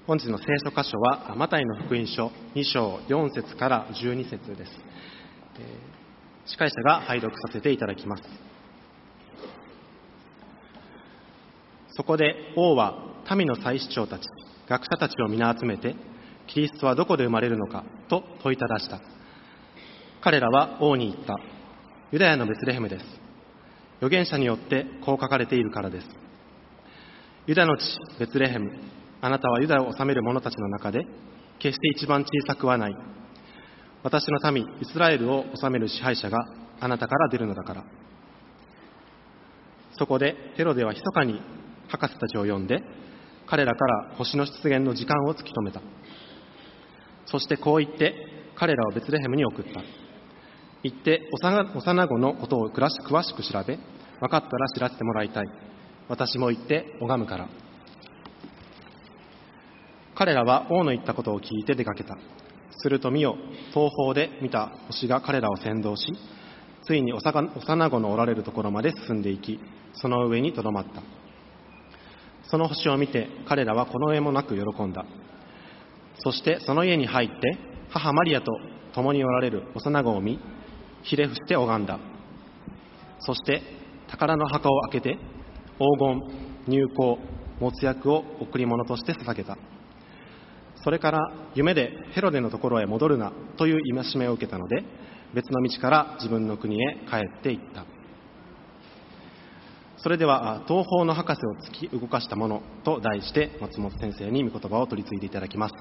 本日の聖書箇所はマタイの福音書2章4節から12節です。司会者が拝読させていただきます。そこで王は民の祭司長たち、学者たちを皆集めて、キリストはどこで生まれるのかと問いただした。彼らは王に言った。ユダヤのベツレヘムです。預言者によってこう書かれているからです。ユダの地ベツレヘム、あなたはユダを治める者たちの中で決して一番小さくはない。私の民イスラエルを治める支配者があなたから出るのだから。そこでヘロデは密かに博士たちを呼んで、彼らから星の出現の時間を突き止めた。そしてこう言って彼らをベツレヘムに送った。行って幼子のことを詳しく調べ、分かったら知らせてもらいたい。私も行って拝むから。彼らは王の言ったことを聞いて出かけた。すると見よ、東方で見た星が彼らを先導し、ついに幼子のおられるところまで進んでいき、その上にとどまった。その星を見て彼らはこの上もなく喜んだ。そしてその家に入って母マリアと共におられる幼子を見、ひれ伏して拝んだ。そして宝の墓を開けて黄金、乳香、没薬を贈り物として捧げた。それから夢でヘロデのところへ戻るなという戒めを受けたので、別の道から自分の国へ帰っていった。それでは東方の博士を突き動かしたものと題して松本先生に御言葉を取り次いでいただきます。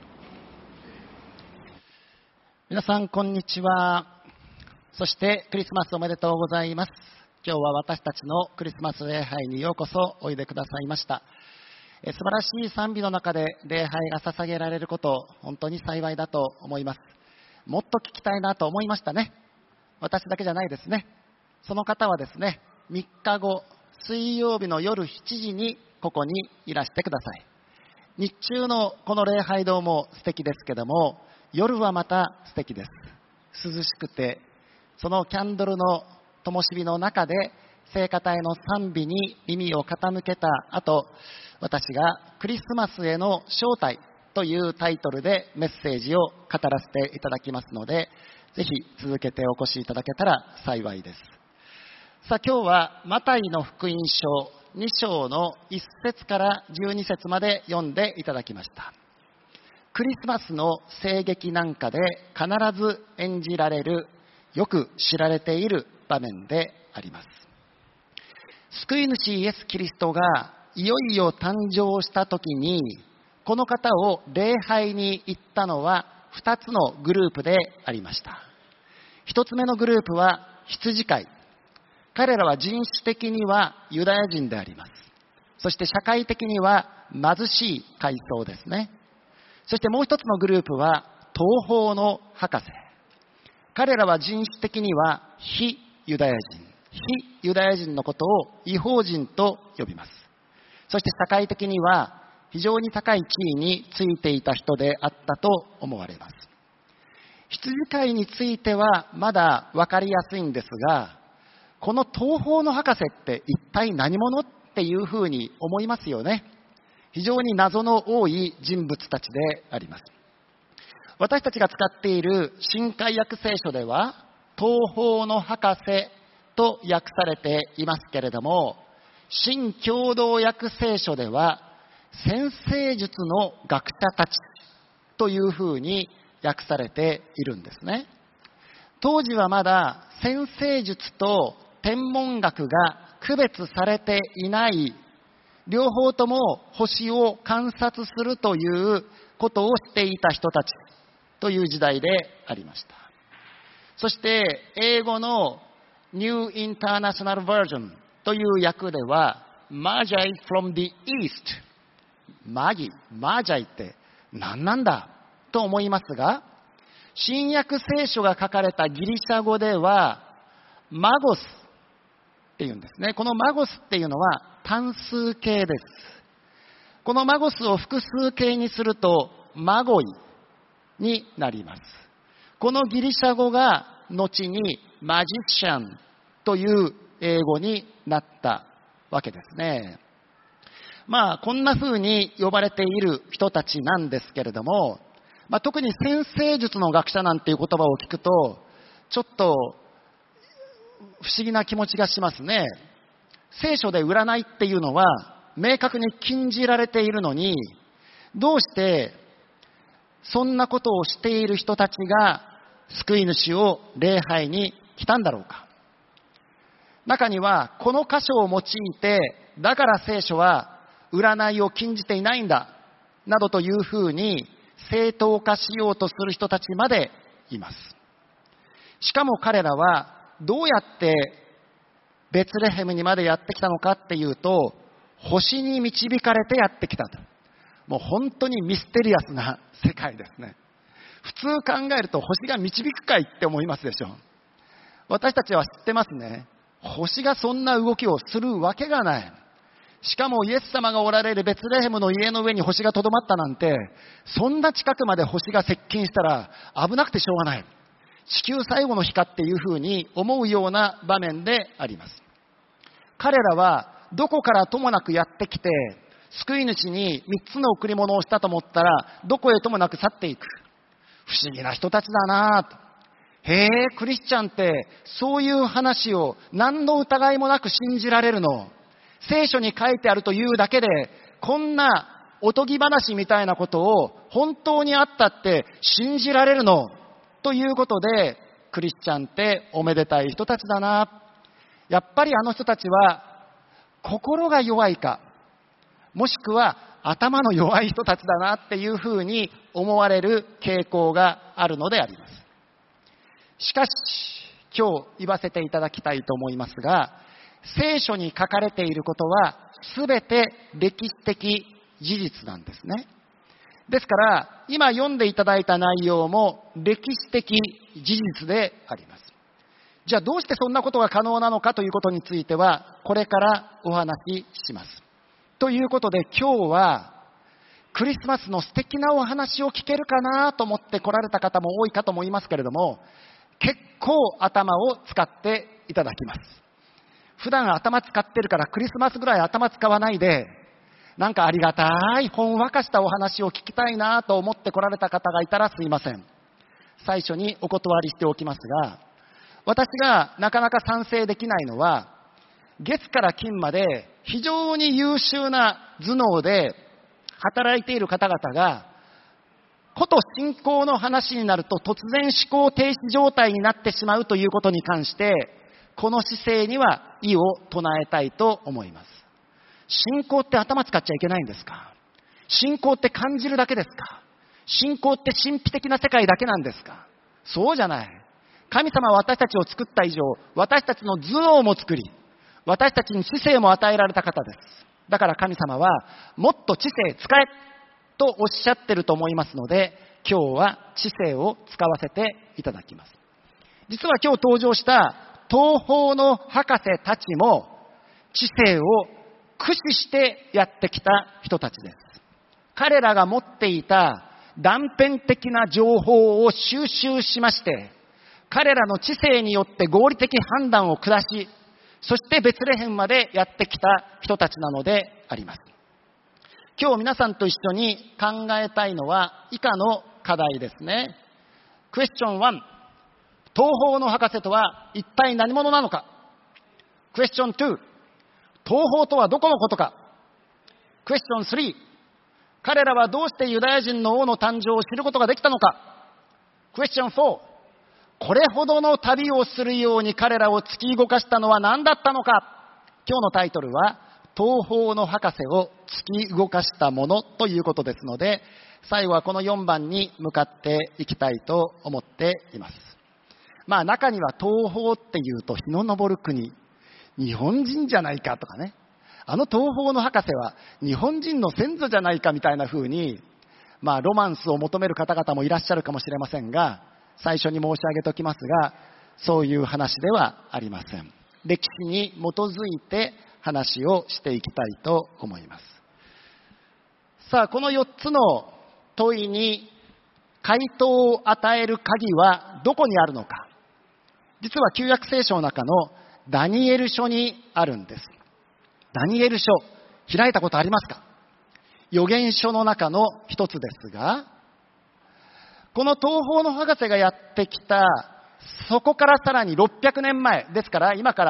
皆さんこんにちは。そしてクリスマスおめでとうございます。今日は私たちのクリスマス礼拝にようこそおいでくださいました。素晴らしい賛美の中で礼拝が捧げられること、本当に幸いだと思います。もっと聞きたいなと思いましたね。私だけじゃないですね。その方はですね、3日後水曜日の夜7時にここにいらしてください。日中のこの礼拝堂も素敵ですけども、夜はまた素敵です。涼しくて、そのキャンドルの灯火の中で聖歌隊の賛美に耳を傾けた後、私がクリスマスへの招待というタイトルでメッセージを語らせていただきますので、ぜひ続けてお越しいただけたら幸いです。さあ、今日はマタイの福音書2章の1節から12節まで読んでいただきました。クリスマスの聖劇なんかで必ず演じられる、よく知られている場面であります。救い主イエス・キリストがいよいよ誕生した時に、この方を礼拝に行ったのは2つのグループでありました。1つ目のグループは羊飼い。彼らは人種的にはユダヤ人であります。そして社会的には貧しい階層ですね。そしてもう一つのグループは東方の博士。彼らは人種的には非ユダヤ人。非ユダヤ人のことを異邦人と呼びます。そして社会的には非常に高い地位についていた人であったと思われます。羊飼いについてはまだ分かりやすいんですが、この東方の博士って一体何者っていうふうに思いますよね。非常に謎の多い人物たちであります。私たちが使っている新海訳聖書では東方の博士と訳されていますけれども、新共同訳聖書では占星術の学者たちというふうに訳されているんですね。当時はまだ占星術と天文学が区別されていない、両方とも星を観察するということをしていた人たちという時代でありました。そして英語の New International Version という訳では Magi from the East、 マジャイって何なんだと思いますが、新約聖書が書かれたギリシャ語ではマゴスっていうんですね。このマゴスっていうのは単数形です。このマゴスを複数形にするとマゴイになります。このギリシャ語が後にマジシャンという英語になったわけですね。 こんな風に呼ばれている人たちなんですけれども、特に占星術の学者なんていう言葉を聞くと、ちょっと不思議な気持ちがしますね。聖書で占いっていうのは明確に禁じられているのに、どうしてそんなことをしている人たちが救い主を礼拝に来たんだろうか。中にはこの箇所を用いて、だから聖書は占いを禁じていないんだなどというふうに正当化しようとする人たちまでいます。しかも彼らはどうやってベツレヘムにまでやってきたのかっていうと、星に導かれてやってきたと。もう本当にミステリアスな世界ですね。普通考えると星が導くかいって思いますでしょ。私たちは知ってますね。星がそんな動きをするわけがない。しかもイエス様がおられるベツレヘムの家の上に星がとどまったなんて、そんな近くまで星が接近したら危なくてしょうがない。地球最後の日かっていうふうに思うような場面であります。彼らはどこからともなくやってきて、救い主に3つの贈り物をしたと思ったら、どこへともなく去っていく。不思議な人たちだなぁと。へえ、クリスチャンってそういう話を何の疑いもなく信じられるの。聖書に書いてあるというだけで、こんなおとぎ話みたいなことを本当にあったって信じられるのということで、クリスチャンっておめでたい人たちだな。やっぱりあの人たちは心が弱いか、もしくは頭の弱い人たちだなっていうふうに思われる傾向があるのであります。しかし今日言わせていただきたいと思いますが、聖書に書かれていることは全て歴史的事実なんですね。ですから今読んでいただいた内容も歴史的事実であります。じゃあどうしてそんなことが可能なのかということについてはこれからお話しします。ということで今日はクリスマスの素敵なお話を聞けるかなと思って来られた方も多いかと思いますけれども、結構頭を使っていただきます。普段頭使ってるからクリスマスぐらい頭使わないで、なんかありがたいほんわかしたお話を聞きたいなと思って来られた方がいたらすいません。最初にお断りしておきますが、私がなかなか賛成できないのは、月から金まで非常に優秀な頭脳で働いている方々が、こと信仰の話になると突然思考停止状態になってしまうということに関して、この姿勢には異を唱えたいと思います。信仰って頭使っちゃいけないんですか？信仰って感じるだけですか？信仰って神秘的な世界だけなんですか？そうじゃない。神様は私たちを作った以上、私たちの頭脳も作り、私たちに知性も与えられた方です。だから神様はもっと知性使えとおっしゃってると思いますので、今日は知性を使わせていただきます。実は今日登場した東方の博士たちも知性を駆使してやってきた人たちです。彼らが持っていた断片的な情報を収集しまして、彼らの知性によって合理的判断を下し、そしてベツレヘムまでやってきた人たちなのであります。今日皆さんと一緒に考えたいのは以下の課題ですね。クエスチョン1、東方の博士とは一体何者なのか。クエスチョン2、東方とはどこのことか。クエスチョン3、彼らはどうしてユダヤ人の王の誕生を知ることができたのか。クエスチョン4、これほどの旅をするように彼らを突き動かしたのは何だったのか。今日のタイトルは東方の博士を突き動かしたものということですので、最後はこの4番に向かっていきたいと思っています。中には東方っていうと日の昇る国、日本人じゃないかとかね、あの東方の博士は日本人の先祖じゃないかみたいな風に、ロマンスを求める方々もいらっしゃるかもしれませんが、最初に申し上げておきますが、そういう話ではありません。歴史に基づいて話をしていきたいと思います。さあ、この4つの問いに回答を与える鍵はどこにあるのか。実は旧約聖書の中のダニエル書にあるんです。ダニエル書、開いたことありますか？ 預言書の中の一つですが、この東方の博士がやってきた、そこからさらに600年前、ですから今から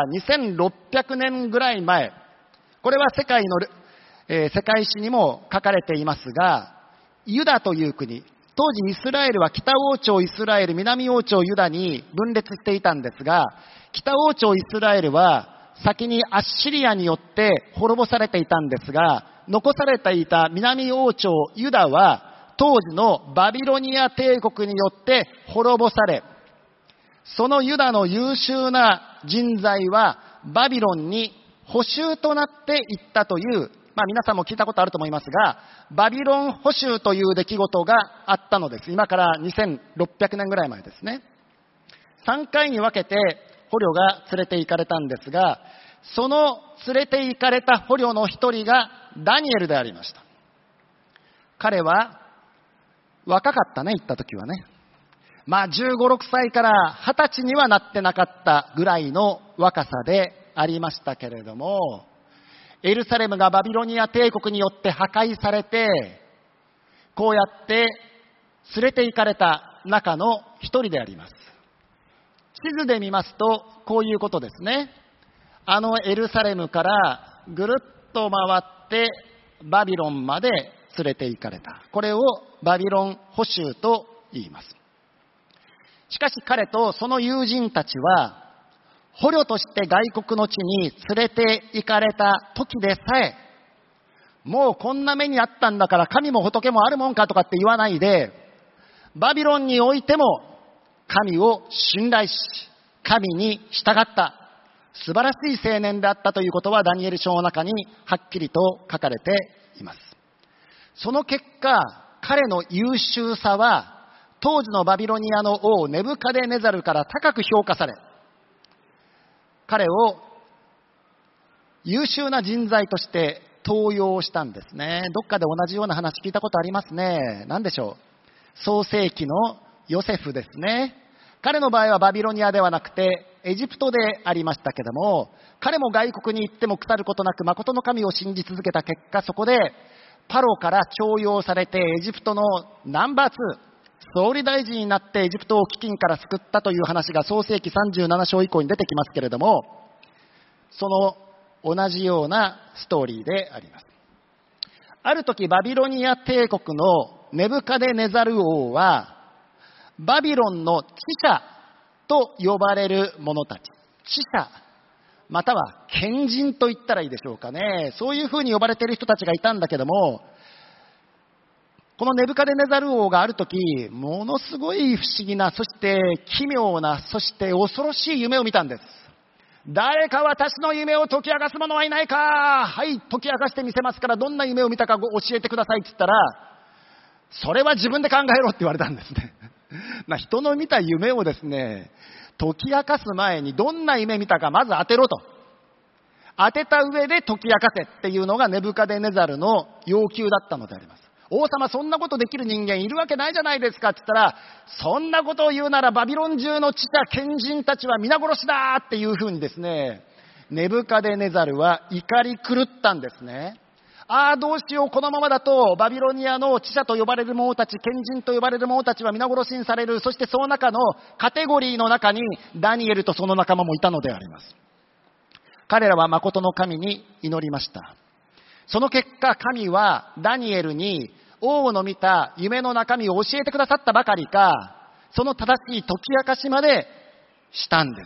2600年ぐらい前、これは世界史にも書かれていますが、ユダという国、当時イスラエルは北王朝イスラエル、南王朝ユダに分裂していたんですが、北王朝イスラエルは先にアッシリアによって滅ぼされていたんですが、残されていた南王朝ユダは当時のバビロニア帝国によって滅ぼされ、そのユダの優秀な人材はバビロンに捕囚となっていったという、皆さんも聞いたことあると思いますが、バビロン捕囚という出来事があったのです。今から2600年ぐらい前ですね。3回に分けて捕虜が連れて行かれたんですが、その連れて行かれた捕虜の一人がダニエルでありました。彼は若かったね、行った時はね。15、6歳から20歳にはなってなかったぐらいの若さでありましたけれども、エルサレムがバビロニア帝国によって破壊されて、こうやって連れて行かれた中の一人であります。地図で見ますとこういうことですね。エルサレムからぐるっと回ってバビロンまで連れて行かれた。これをバビロン捕囚と言います。しかし彼とその友人たちは、捕虜として外国の地に連れて行かれた時でさえ、もうこんな目にあったんだから神も仏もあるもんかとかって言わないで、バビロンにおいても神を信頼し、神に従った素晴らしい青年であったということはダニエル書の中にはっきりと書かれています。その結果、彼の優秀さは当時のバビロニアの王ネブカデネザルから高く評価され、彼を優秀な人材として登用したんですね。どっかで同じような話聞いたことありますね。何でしょう。創世記のヨセフですね。彼の場合はバビロニアではなくてエジプトでありましたけども、彼も外国に行っても腐ることなく誠の神を信じ続けた結果、そこでパロから重用されてエジプトのナンバー2、総理大臣になってエジプトを飢饉から救ったという話が創世記37章以降に出てきますけれども、その同じようなストーリーであります。ある時バビロニア帝国のネブカデネザル王はバビロンの知者と呼ばれる者たち、知者または賢人と言ったらいいでしょうかね、そういうふうに呼ばれている人たちがいたんだけども、このネブカデネザル王がある時、ものすごい不思議な、そして奇妙な、そして恐ろしい夢を見たんです。誰か私の夢を解き明かす者はいないか。はい、解き明かしてみせますから、どんな夢を見たか教えてくださいって言ったら、それは自分で考えろって言われたんですね。人の見た夢をですね、解き明かす前にどんな夢見たかまず当てろと。当てた上で解き明かせっていうのがネブカデネザルの要求だったのであります。王様、そんなことできる人間いるわけないじゃないですかって言ったら、そんなことを言うならバビロン中の知者賢人たちは皆殺しだっていうふうにですね、ネブカデネザルは怒り狂ったんですね。どうしよう、このままだとバビロニアの知者と呼ばれる者たち、賢人と呼ばれる者たちは皆殺しにされる。そしてその中のカテゴリーの中にダニエルとその仲間もいたのであります。彼らは誠の神に祈りました。その結果、神はダニエルに王の見た夢の中身を教えてくださったばかりか、その正しい解き明かしまでしたんです。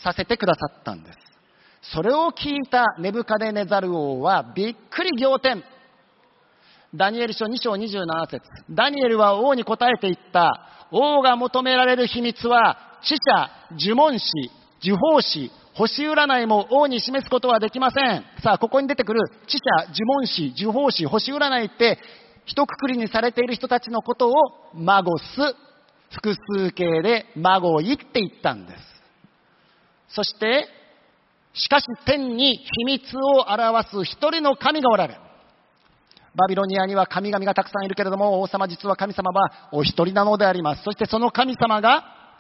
させてくださったんです。それを聞いたネブカデネザル王はびっくり仰天。ダニエル書2章27節、ダニエルは王に答えていった。王が求められる秘密は知者、呪文師、呪法師、星占いも王に示すことはできません。さあ、ここに出てくる知者、呪文師、呪法師、星占いって一括りにされている人たちのことをマゴス、複数形でマゴイって言ったんです。そしてしかし天に秘密を表す一人の神がおられる。バビロニアには神々がたくさんいるけれども、王様、実は神様はお一人なのであります。そしてその神様が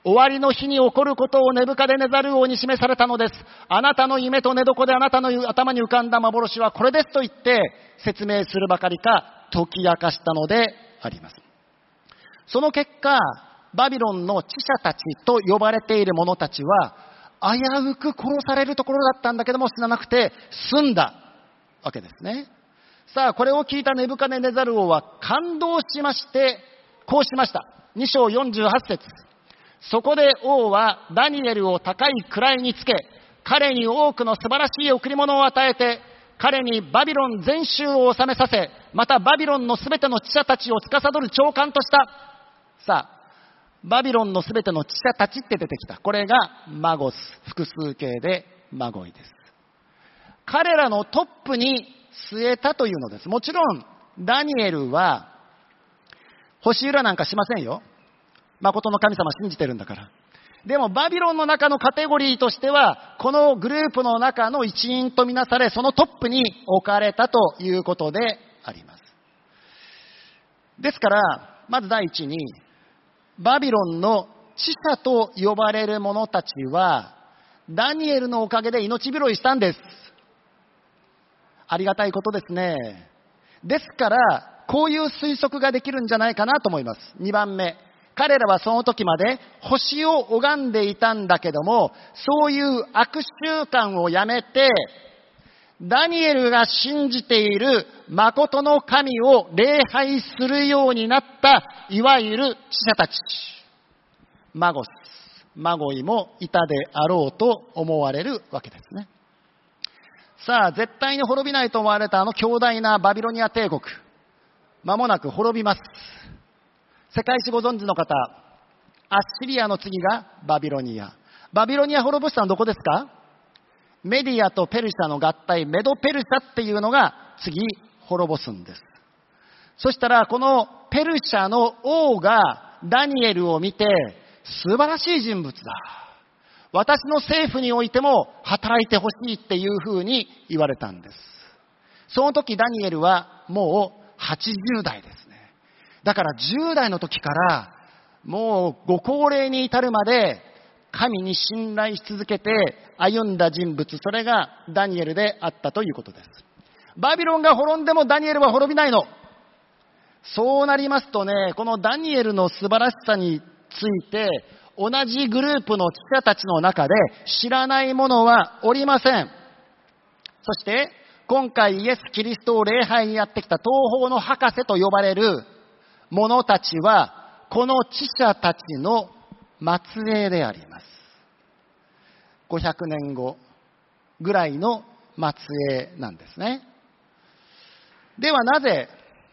終わりの日に起こることをネブカデネザル王に示されたのです。あなたの夢と寝床であなたの頭に浮かんだ幻はこれですと言って説明するばかりか解き明かしたのであります。その結果、バビロンの知者たちと呼ばれている者たちは危うく殺されるところだったんだけども死ななくて済んだわけですね。さあ、これを聞いたネブカデネザル王は感動しましてこうしました。2章48節。そこで王はダニエルを高い位につけ、彼に多くの素晴らしい贈り物を与えて、彼にバビロン全州を治めさせ、またバビロンのすべての知者たちを司る長官とした。さあ、バビロンのすべての知者たちって出てきた。これがマゴス、複数形でマゴイです。彼らのトップに据えたというのです。もちろんダニエルは星占なんかしませんよ。誠の神様信じてるんだから。でもバビロンの中のカテゴリーとしてはこのグループの中の一員とみなされ、そのトップに置かれたということであります。ですからまず第一に、バビロンの知者と呼ばれる者たちはダニエルのおかげで命拾いしたんです。ありがたいことですね。ですからこういう推測ができるんじゃないかなと思います。2番目、彼らはその時まで星を拝んでいたんだけども、そういう悪習慣をやめてダニエルが信じている誠の神を礼拝するようになったいわゆる知者たち、マゴス、マゴイもいたであろうと思われるわけですね。さあ、絶対に滅びないと思われたあの強大なバビロニア帝国、間もなく滅びます。世界史ご存知の方、アッシリアの次がバビロニア。バビロニア滅ぼしたのはどこですか？メディアとペルシャの合体、メドペルシャっていうのが次滅ぼすんです。そしたらこのペルシャの王がダニエルを見て、素晴らしい人物だ、私の政府においても働いてほしいっていうふうに言われたんです。その時ダニエルはもう80代ですね。だから10代の時からもうご高齢に至るまで神に信頼し続けて歩んだ人物、それがダニエルであったということです。バビロンが滅んでもダニエルは滅びないの。そうなりますとね、このダニエルの素晴らしさについて同じグループの知者たちの中で知らない者はおりません。そして今回イエス・キリストを礼拝にやってきた東方の博士と呼ばれる者たちはこの知者たちの末裔であります。500年後ぐらいの末裔なんですね。ではなぜ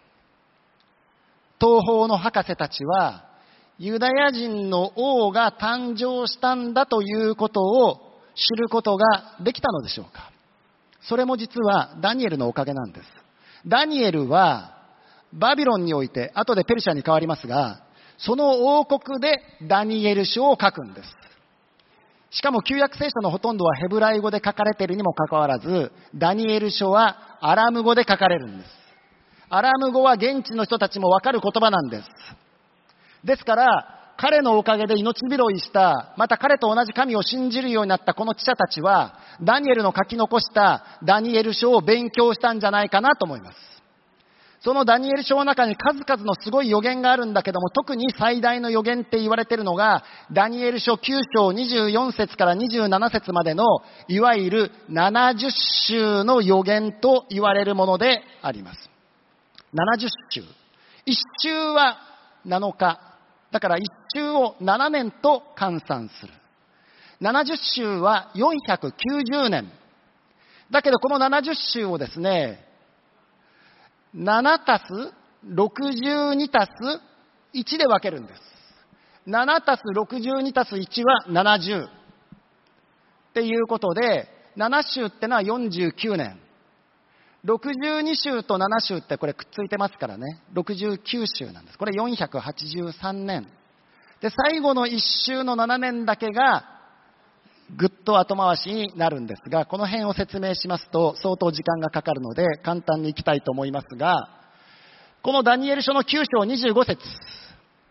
東方の博士たちはユダヤ人の王が誕生したんだということを知ることができたのでしょうか？それも実はダニエルのおかげなんです。ダニエルはバビロンにおいて、後でペルシャに変わりますが、その王国でダニエル書を書くんです。しかも旧約聖書のほとんどはヘブライ語で書かれているにもかかわらず、ダニエル書はアラム語で書かれるんです。アラム語は現地の人たちもわかる言葉なんです。ですから彼のおかげで命拾いした、また彼と同じ神を信じるようになったこの知者たちは、ダニエルの書き残したダニエル書を勉強したんじゃないかなと思います。そのダニエル書の中に数々のすごい予言があるんだけども、特に最大の予言って言われているのが、ダニエル書9章24節から27節までのいわゆる70週の予言と言われるものであります。70週。1週は7日。だから1週を7年と換算する。70週は490年。だけどこの70週をですね、7たす62たす1で分けるんです。7たす62たす1は70。っていうことで、7週ってのは49年。62週と7週ってこれくっついてますからね。69週なんです。これ483年。で、最後の1週の7年だけがぐっと後回しになるんですが、この辺を説明しますと相当時間がかかるので簡単にいきたいと思いますが、このダニエル書の9章25節。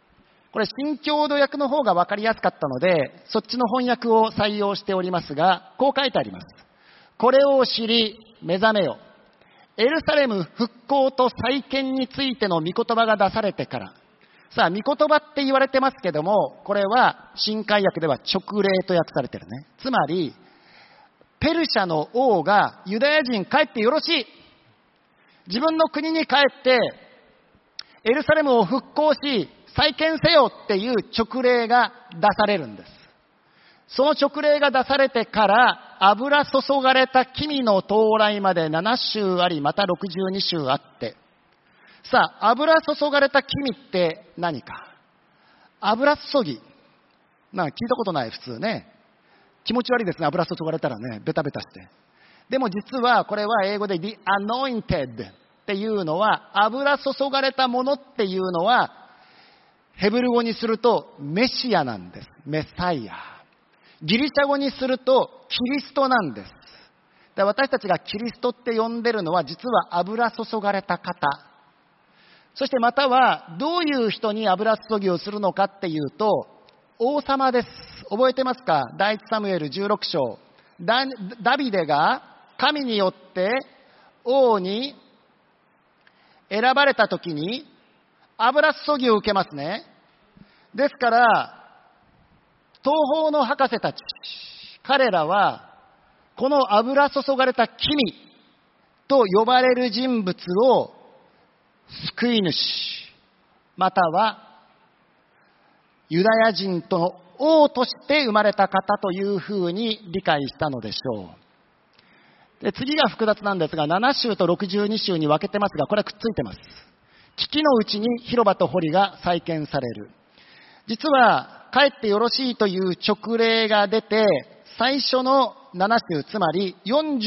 これ新共同訳の方が分かりやすかったので、そっちの翻訳を採用しておりますが、こう書いてあります。これを知り目覚めよ。エルサレム復興と再建についての御言葉が出されてから。さあ、御言葉って言われてますけども、これは新海訳では勅令と訳されてるね。つまり、ペルシャの王がユダヤ人帰ってよろしい。自分の国に帰ってエルサレムを復興し再建せよっていう勅令が出されるんです。その勅令が出されてから油注がれた君の到来まで7週あり、また62週あって、さあ、油注がれた君って何か。油注ぎ。なんか聞いたことない、普通ね。気持ち悪いですね、油注がれたらね、ベタベタして。でも実はこれは英語で The Anointed っていうのは、油注がれたものっていうのは、ヘブル語にするとメシアなんです。メサイア。ギリシャ語にするとキリストなんです。で、私たちがキリストって呼んでるのは、実は油注がれた方。そしてまたはどういう人に油注ぎをするのかっていうと、王様です。覚えてますか？第一サムエル16章。ダビデが神によって王に選ばれた時に油注ぎを受けますね。ですから東方の博士たち、彼らはこの油注がれた君と呼ばれる人物を救い主、またはユダヤ人との王として生まれた方というふうに理解したのでしょう。で、次が複雑なんですが、7週と62週に分けてますが、これはくっついてます。危機のうちに広場と堀が再建される。実は帰ってよろしいという勅令が出て、最初の7週、つまり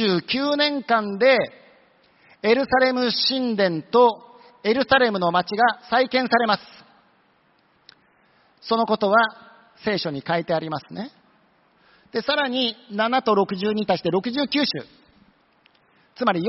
49年間でエルサレム神殿とエルサレムの町が再建されます。そのことは聖書に書いてありますね。で、さらに7と60に足して69週。つまり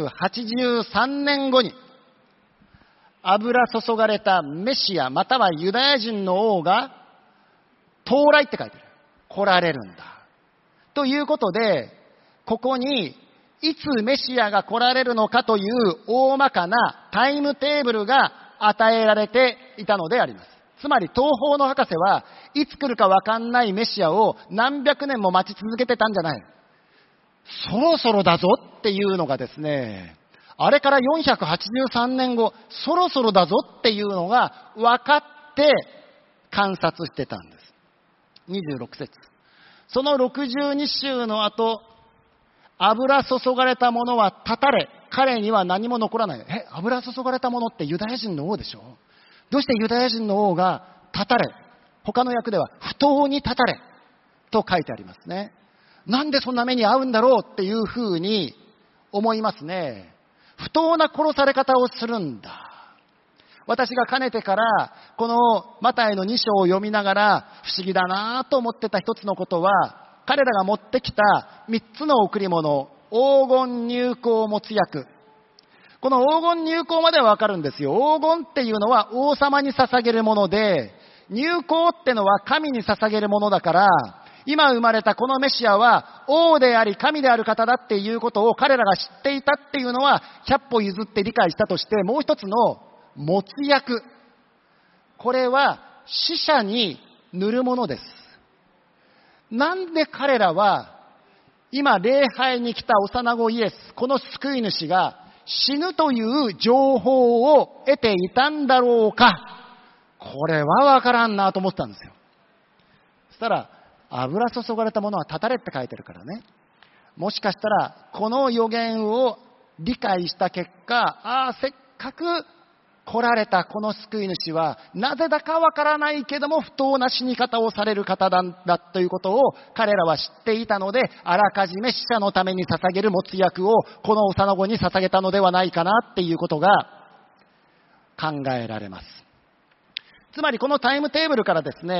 483年後に油注がれたメシアまたはユダヤ人の王が到来って書いてある。来られるんだ。ということで、ここにいつメシアが来られるのかという大まかなタイムテーブルが与えられていたのであります。つまり東方の博士はいつ来るか分かんないメシアを何百年も待ち続けてたんじゃない。そろそろだぞっていうのがですね、あれから483年後、そろそろだぞっていうのが分かって観察してたんです。26節。その62週の後、油注がれたものは断たれ、彼には何も残らない。油注がれたものってユダヤ人の王でしょ。どうしてユダヤ人の王が断たれ、他の訳では不当に断たれと書いてありますね。なんでそんな目に遭うんだろうっていうふうに思いますね。不当な殺され方をするんだ。私がかねてからこのマタイの2章を読みながら不思議だなと思ってた一つのことは、彼らが持ってきた3つの贈り物、黄金入香没薬。この黄金入香まではわかるんですよ。黄金っていうのは王様に捧げるもので、入香ってのは神に捧げるものだから、今生まれたこのメシアは王であり神である方だっていうことを彼らが知っていたっていうのは100歩譲って理解したとして、もう一つの没薬。これは死者に塗るものです。なんで彼らは今礼拝に来た幼子イエス、この救い主が死ぬという情報を得ていたんだろうか。これはわからんなと思ったんですよ。そしたら、油注がれたものは断たれって書いてるからね。もしかしたら、この予言を理解した結果、せっかく来られたこの救い主は、なぜだかわからないけども不当な死に方をされる方なんだということを彼らは知っていたので、あらかじめ死者のために捧げる没薬をこの幼子に捧げたのではないかなっていうことが考えられます。つまりこのタイムテーブルからですね、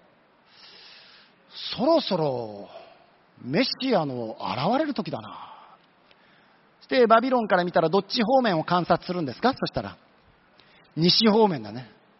そろそろメシアの現れる時だな。そしてバビロンから見たらどっち方面を観察するんですか？そしたら西方面だね。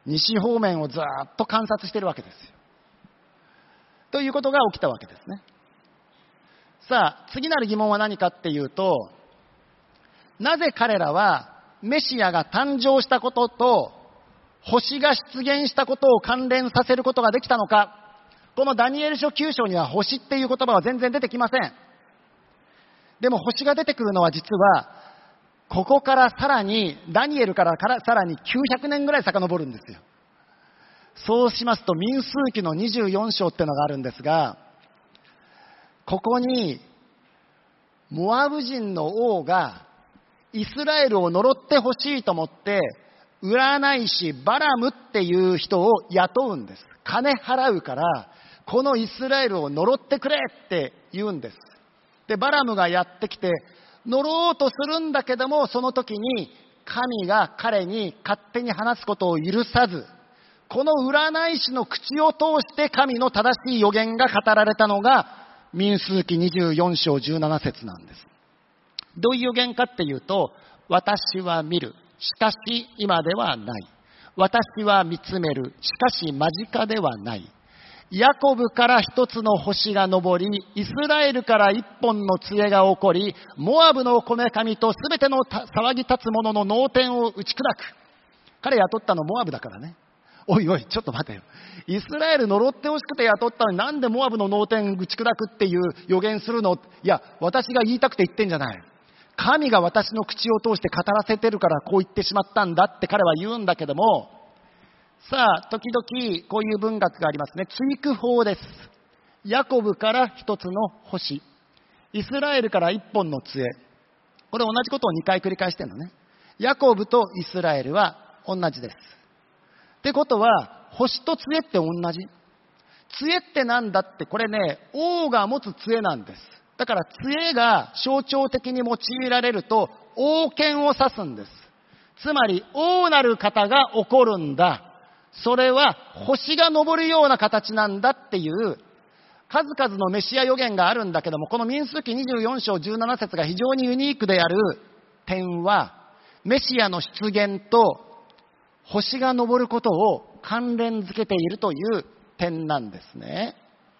西方面をずっと観察しているわけですよ。ということが起きたわけですね。さあ、次なる疑問は何かっていうと、なぜ彼らはメシアが誕生したことと星が出現したことを関連させることができたのか。このダニエル書9章には星っていう言葉は全然出てきません。でも星が出てくるのは実は、ここからさらに、ダニエルからさらに900年ぐらい遡るんですよ。そうしますと民数記の24章っていうのがあるんですが、ここにモアブ人の王がイスラエルを呪ってほしいと思って占い師バラムっていう人を雇うんです。金払うからこのイスラエルを呪ってくれって言うんです。でバラムがやってきて呪おうとするんだけども、その時に神が彼に勝手に話すことを許さず、この占い師の口を通して神の正しい予言が語られたのが民数記24章17節なんです。どういう予言かっていうと、私は見る、しかし今ではない。私は見つめる、しかし間近ではない。ヤコブから一つの星が昇り、イスラエルから一本の杖が起こり、モアブのこめかみとすべての騒ぎ立つ者の脳天を打ち砕く。彼雇ったのモアブだからね。おいおい、ちょっと待てよ。イスラエル呪ってほしくて雇ったのになんでモアブの脳天打ち砕くっていう予言するの？いや、私が言いたくて言ってんじゃない。神が私の口を通して語らせてるからこう言ってしまったんだって彼は言うんだけども、さあ、時々こういう文学がありますね。追句法です。ヤコブから一つの星。イスラエルから一本の杖。これ同じことを2回繰り返してるのね。ヤコブとイスラエルは同じです。ってことは、星と杖って同じ。杖ってなんだって、これね、王が持つ杖なんです。だから杖が象徴的に用いられると、王権を指すんです。つまり、王なる方が起こるんだ。それは星が昇るような形なんだっていう、数々のメシア予言があるんだけども、この民数記24章17節が非常にユニークである点は、メシアの出現と、星が昇ることを関連づけているという点なんですね。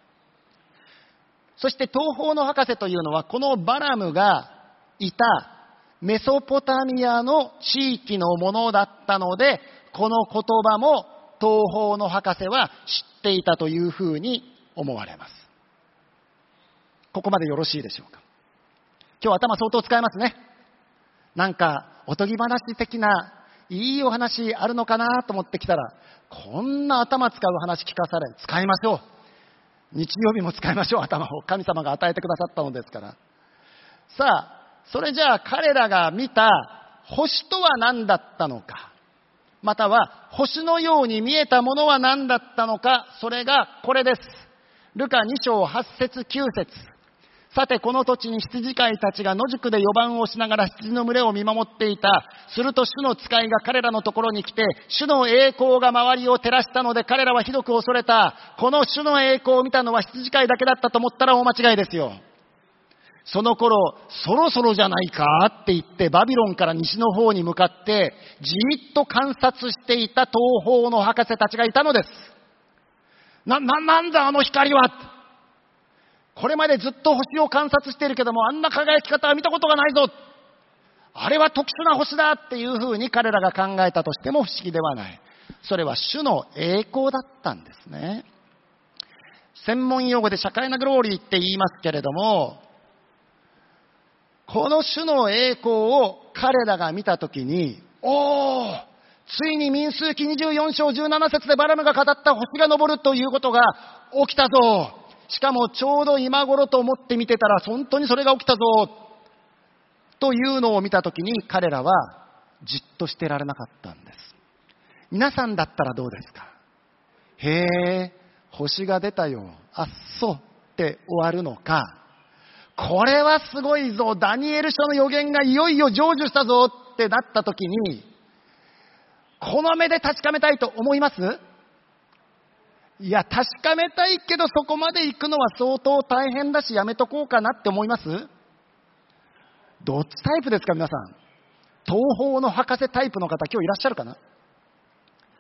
そして東方の博士というのは、このバラムがいたメソポタミアの地域のものだったので、この言葉も東方の博士は知っていたというふうに思われます。ここまでよろしいでしょうか。今日頭相当使えますね。なんかおとぎ話的ないいお話あるのかなと思ってきたら、こんな頭使う話聞かされ、使いましょう。日曜日も使いましょう。頭を神様が与えてくださったのですから。さあ、それじゃあ彼らが見た星とは何だったのか、または星のように見えたものは何だったのか、それがこれです。ルカ2章8節9節。さてこの土地に羊飼いたちが野宿で予番をしながら羊の群れを見守っていた。すると主の使いが彼らのところに来て、主の栄光が周りを照らしたので彼らはひどく恐れた。この主の栄光を見たのは羊飼いだけだったと思ったら大間違いですよ。その頃、そろそろじゃないかって言ってバビロンから西の方に向かってじーっと観察していた東方の博士たちがいたのです。なんだあの光は。これまでずっと星を観察しているけども、あんな輝き方は見たことがないぞ。あれは特殊な星だっていうふうに彼らが考えたとしても不思議ではない。それは主の栄光だったんですね。専門用語で社会なグローリーって言いますけれども、この主の栄光を彼らが見たときに、ついに民数記24章17節でバラムが語った星が昇るということが起きたぞ。しかもちょうど今頃と思って見てたら本当にそれが起きたぞというのを見たときに、彼らはじっとしてられなかったんです。皆さんだったらどうですか。へえ、星が出たよ、あっそうって終わるのか、これはすごいぞ、ダニエル書の予言がいよいよ成就したぞってなったときに、この目で確かめたいと思います？いや、確かめたいけどそこまで行くのは相当大変だしやめとこうかなって思います？どっちタイプですか皆さん。東方の博士タイプの方今日いらっしゃるかな。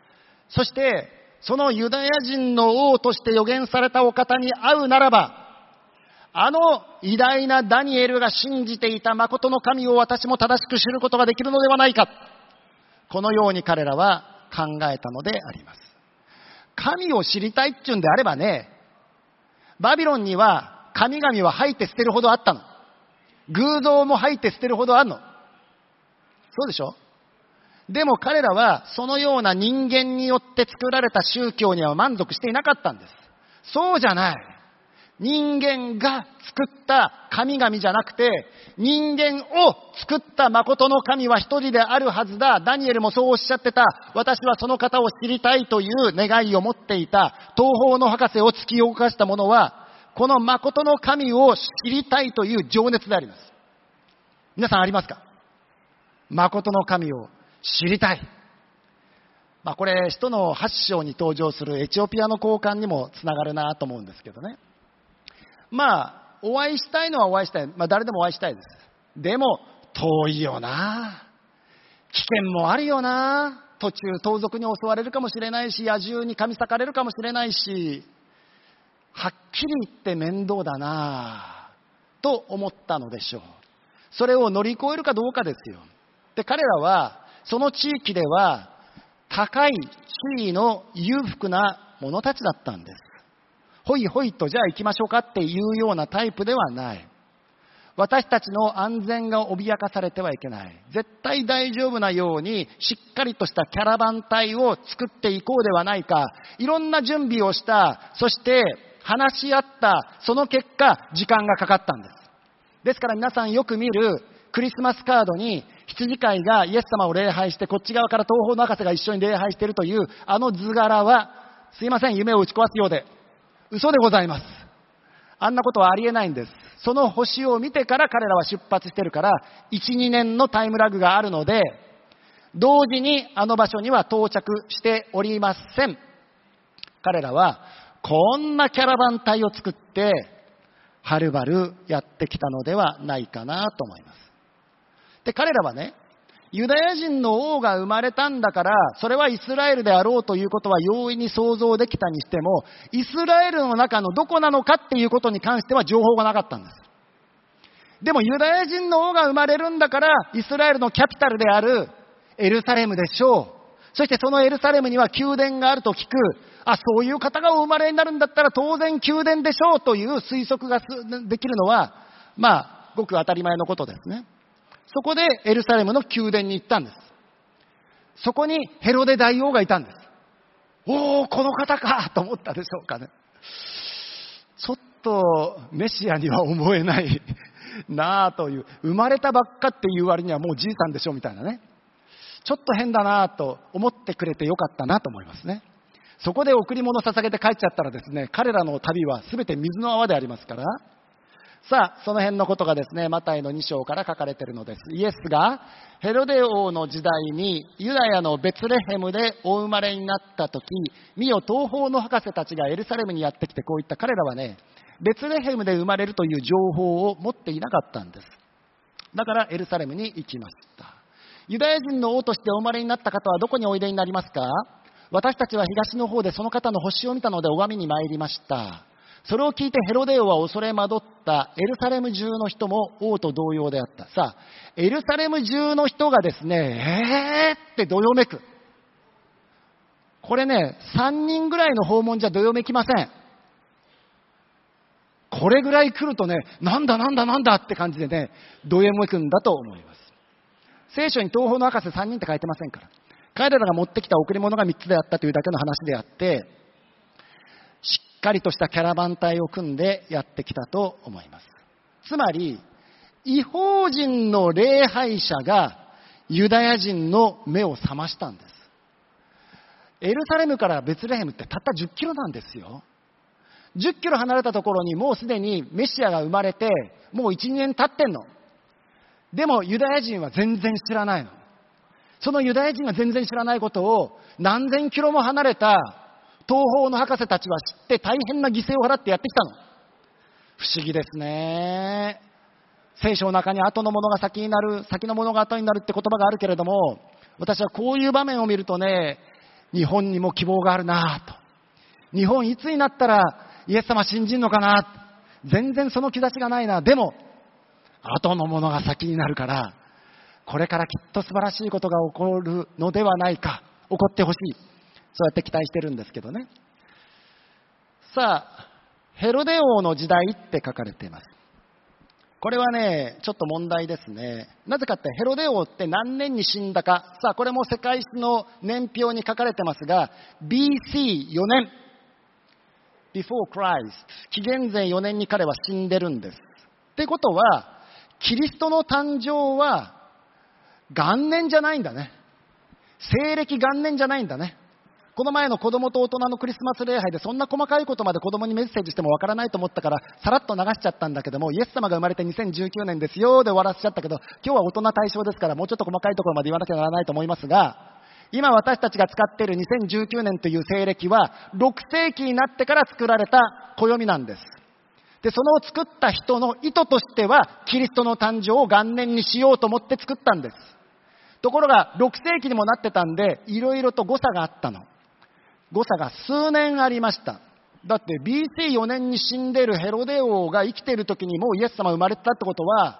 そしてそのユダヤ人の王として預言されたお方に会うならば、あの偉大なダニエルが信じていた誠の神を私も正しく知ることができるのではないか。このように彼らは考えたのであります。神を知りたいっていうんであればね、バビロンには神々は吐いて捨てるほどあったの。偶像も吐いて捨てるほどあるの。そうでしょ？でも彼らはそのような人間によって作られた宗教には満足していなかったんです。そうじゃない。人間が作った神々じゃなくて、人間を作った誠の神は一人であるはずだ。ダニエルもそうおっしゃってた。私はその方を知りたいという願いを持っていた東方の博士を突き動かした者は、この誠の神を知りたいという情熱であります。皆さんありますか？誠の神を知りたい。これ使徒の8章に登場するエチオピアの高官にもつながるなと思うんですけどね。お会いしたいのはお会いしたい。誰でもお会いしたいです。でも遠いよな。危険もあるよな。途中盗賊に襲われるかもしれないし、野獣に噛み裂かれるかもしれないし、はっきり言って面倒だなと思ったのでしょう。それを乗り越えるかどうかですよ。で、彼らはその地域では高い地位の裕福な者たちだったんです。ほいほいとじゃあ行きましょうかっていうようなタイプではない。私たちの安全が脅かされてはいけない。絶対大丈夫なようにしっかりとしたキャラバン隊を作っていこうではないか。いろんな準備をした。そして話し合った。その結果時間がかかったんです。ですから皆さんよく見るクリスマスカードに羊飼いがイエス様を礼拝して、こっち側から東方の博士が一緒に礼拝しているというあの図柄は、すいません、夢を打ち壊すようで嘘でございます。あんなことはありえないんです。その星を見てから彼らは出発してるから 1,2 年のタイムラグがあるので、同時にあの場所には到着しておりません。彼らはこんなキャラバン隊を作ってはるばるやってきたのではないかなと思います。で、彼らはね、ユダヤ人の王が生まれたんだから、それはイスラエルであろうということは容易に想像できたにしても、イスラエルの中のどこなのかっていうことに関しては情報がなかったんです。でもユダヤ人の王が生まれるんだから、イスラエルのキャピタルであるエルサレムでしょう。そしてそのエルサレムには宮殿があると聞く。そういう方がお生まれになるんだったら当然宮殿でしょうという推測ができるのは、ごく当たり前のことですね。そこでエルサレムの宮殿に行ったんです。そこにヘロデ大王がいたんです。おー、この方かと思ったでしょうかね。ちょっとメシアには思えないなぁという、生まれたばっかっていう割にはもうじいさんでしょみたいなね。ちょっと変だなぁと思ってくれてよかったなと思いますね。そこで贈り物捧げて帰っちゃったらですね、彼らの旅は全て水の泡でありますから。さあ、その辺のことがですね、マタイの2章から書かれているのです。イエスがヘロデ王の時代にユダヤのベツレヘムでお生まれになった時、見よ東方の博士たちがエルサレムにやってきてこういった。彼らはね、ベツレヘムで生まれるという情報を持っていなかったんです。だからエルサレムに行きました。ユダヤ人の王としてお生まれになった方はどこにおいでになりますか？私たちは東の方でその方の星を見たので拝みに参りました。それを聞いてヘロデ王は恐れ惑ったエルサレム中の人も王と同様であった。さあ、エルサレム中の人がですね、ってどよめく。これね、3人ぐらいの訪問じゃどよめきません。これぐらい来るとね、なんだって感じでね、どよめくんだと思います。聖書に東方の博士3人って書いてませんから。彼らが持ってきた贈り物が3つであったというだけの話であって、しっかりとしたキャラバン隊を組んでやってきたと思います。つまり、異邦人の礼拝者がユダヤ人の目を覚ましたんです。エルサレムからベツレヘムってたった10キロなんですよ。10キロ離れたところにもうすでにメシアが生まれて、もう1、2年経ってんの。でもユダヤ人は全然知らないの。そのユダヤ人が全然知らないことを何千キロも離れた東方の博士たちは知って大変な犠牲を払ってやってきたの。不思議ですね。聖書の中に後のものが先になる、先のものが後になるって言葉があるけれども、私はこういう場面を見るとね、 日本にも希望があるなと。日本いつになったらイエス様信じるのかな。全然その兆しがないな。でも後のものが先になるから、これからきっと素晴らしいことが起こるのではないか、起こってほしい、そうやって期待してるんですけどね。さあ、ヘロデ王の時代って書かれています。これはね、ちょっと問題ですね。なぜかってヘロデ王って何年に死んだか。さあ、これも世界史の年表に書かれてますが、BC4 年、Before Christ、紀元前4年に彼は死んでるんです。ってことは、キリストの誕生は元年じゃないんだね。西暦元年じゃないんだね。この前の子供と大人のクリスマス礼拝でそんな細かいことまで子供にメッセージしてもわからないと思ったからさらっと流しちゃったんだけども、イエス様が生まれて2019年ですよで終わらせちゃったけど、今日は大人対象ですからもうちょっと細かいところまで言わなきゃならないと思いますが、今私たちが使っている2019年という西暦は6世紀になってから作られた暦なんです。で、その作った人の意図としてはキリストの誕生を元年にしようと思って作ったんです。ところが6世紀にもなってたんでいろいろと誤差があったの。誤差が数年ありました。だって BC4 年に死んでいるヘロデ王が生きている時にもうイエス様生まれてたってことは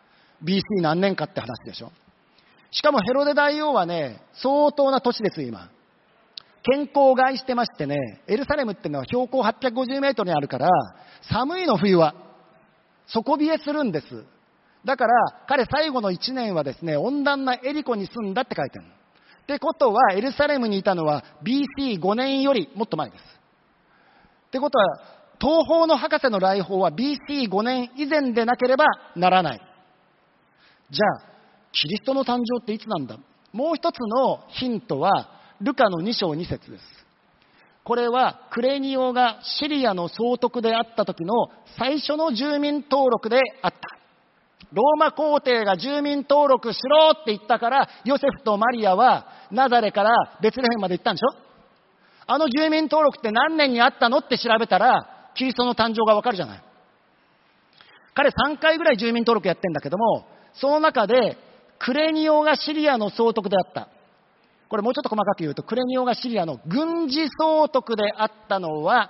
BC 何年かって話でしょ。しかもヘロデ大王はね、相当な都市です今。健康を害してましてね、エルサレムっていうのは標高850メートルにあるから寒いの冬は底冷えするんです。だから彼最後の1年はですね、温暖なエリコに住んだって書いてある。ってことはエルサレムにいたのは BC5 年よりもっと前です。ってことは東方の博士の来訪は BC5 年以前でなければならない。じゃあキリストの誕生っていつなんだ。もう一つのヒントはルカの2章2節です。これはクレニオがシリアの総督であった時の最初の住民登録であった。ローマ皇帝が住民登録しろって言ったからヨセフとマリアはナザレからベツレヘムまで行ったんでしょ。あの住民登録って何年にあったのって調べたらキリストの誕生がわかるじゃない。彼3回ぐらい住民登録やってんだけども、その中でクレニオがシリアの総督であった。これもうちょっと細かく言うとクレニオがシリアの軍事総督であったのは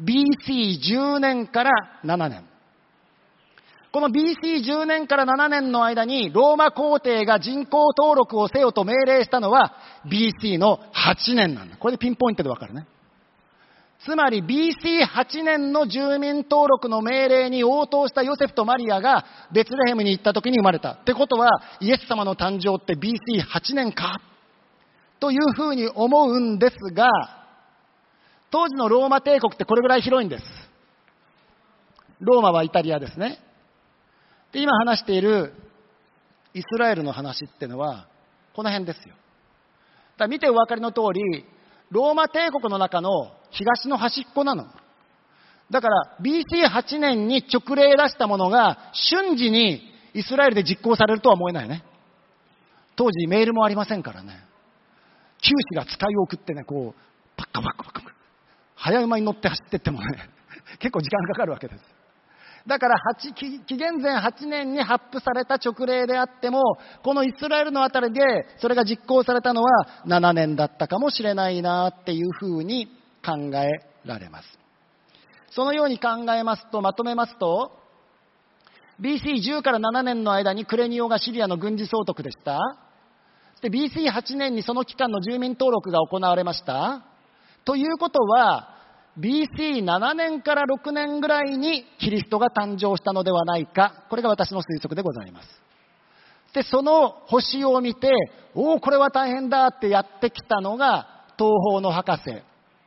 BC10 年から7年。この BC10 年から7年の間にローマ皇帝が人口登録をせよと命令したのは BC の8年なんだ。これでピンポイントでわかるね。つまり BC8 年の住民登録の命令に応答したヨセフとマリアがベツレヘムに行った時に生まれた。ってことはイエス様の誕生って BC8 年かというふうに思うんですが、当時のローマ帝国ってこれぐらい広いんです。ローマはイタリアですね。で、今話しているイスラエルの話っていうのはこの辺ですよ。だから見てお分かりの通り、ローマ帝国の中の東の端っこなの。だから BC8 年に勅令出したものが瞬時にイスラエルで実行されるとは思えないね。当時メールもありませんからね。九死が使いを送ってね、こうパッカパッカパッカ早馬に乗って走ってってもね結構時間かかるわけです。だから紀元前8年に発布された勅令であっても、このイスラエルのあたりでそれが実行されたのは7年だったかもしれないなっていうふうに考えられます。そのように考えますと、まとめますと、BC10 から7年の間にクレニオがシリアの軍事総督でした。で BC8 年にその期間の住民登録が行われました。ということはBC7 年から6年ぐらいにキリストが誕生したのではないか。これが私の推測でございます。で、その星を見て、おお、これは大変だってやってきたのが東方の博士。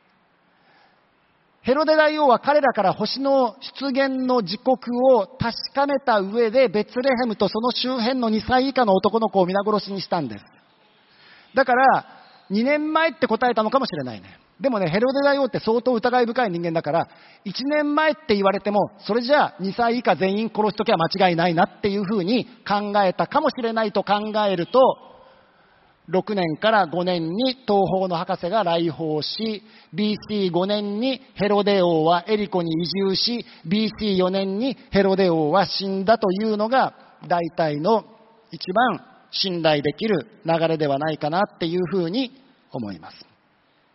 ヘロデ大王は彼らから星の出現の時刻を確かめた上で、ベツレヘムとその周辺の2歳以下の男の子を皆殺しにしたんです。だから2年前って答えたのかもしれないね。でもね、ヘロデ大王って相当疑い深い人間だから、1年前って言われても、それじゃあ2歳以下全員殺しときゃ間違いないなっていうふうに考えたかもしれないと考えると、6年から5年に東方の博士が来訪し、BC5 年にヘロデ王はエリコに移住し、BC4 年にヘロデ王は死んだというのが大体の一番信頼できる流れではないかなっていうふうに思います。